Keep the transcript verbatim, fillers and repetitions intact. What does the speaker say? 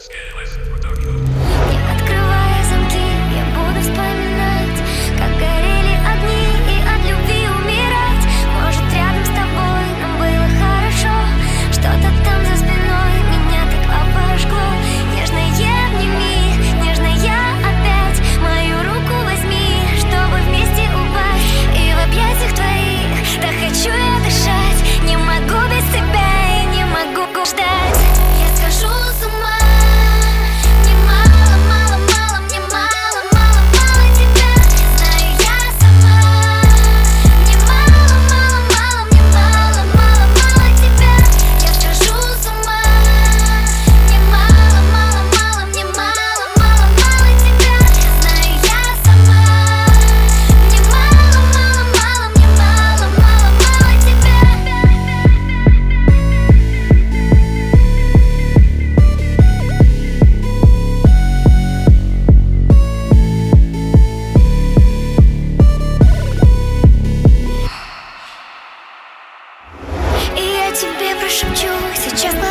Не открывая замки, я буду вспоминать, как горели огни, и от любви умирать. Может, рядом с тобой нам было хорошо, что-то там за спиной меня так обожгло. Нежное обними, нежная опять мою руку возьми, чтобы вместе упасть. И в объятиях твоих так хочу я дышать. Не могу без тебя и не могу ждать. Я схожу с ума. Тебе прошепчу сейчас.